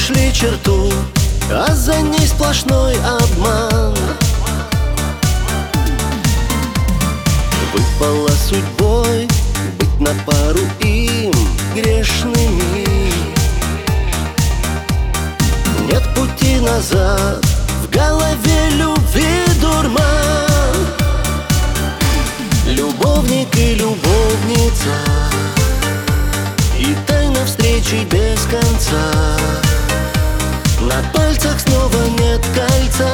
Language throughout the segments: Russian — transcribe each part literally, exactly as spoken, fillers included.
перешли черту, а за ней сплошной обман. Выпало судьбой быть на пару им грешными. Нет пути назад, в голове любви дурман. Любовник и любовница, и тайна встречи без конца. На пальцах снова нет кольца,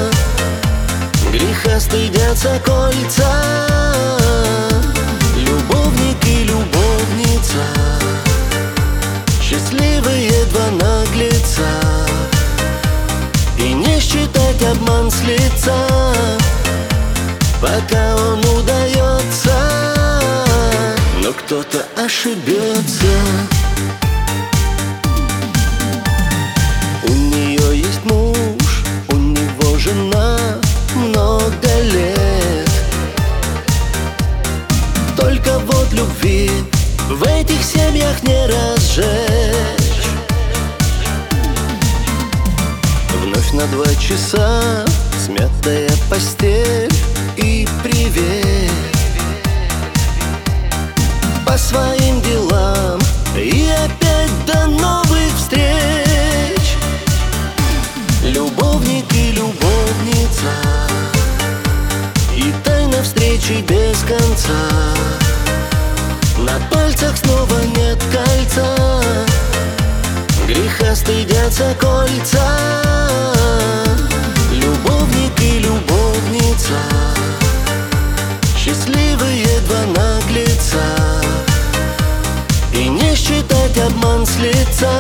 греха стыдятся кольца. Любовник и любовница, счастливые два наглеца, и не считать обман с лица, пока он удается. Но кто-то ошибется. У нее есть муж, у него жена, много лет. Только вот любви в этих семьях не разжечь. Вновь на два часа смятая постель и привет по своим делам, и опять до новых встреч. Любовник и любовница, и тайна встречи без конца. На пальцах снова нет кольца, греха стыдятся кольца. Любовник и любовница, счастливые два наглеца, и не считать обман с лица,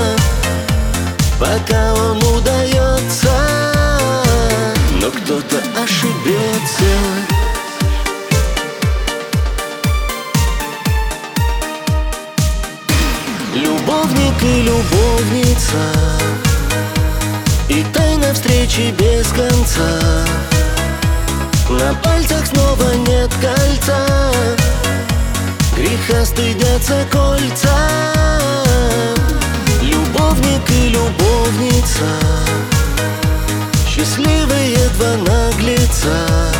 пока он удается. Но кто-то ошибется. Любовник и любовница, и тайна встречи без конца. На пальцах снова нет кольца, греха стыдятся кольца. Любовник и любовница, счастливые два наглеца,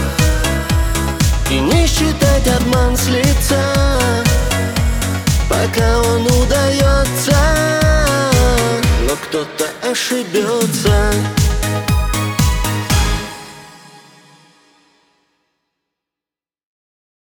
и не считать обман с лица, пока он удается. Но кто-то ошибется.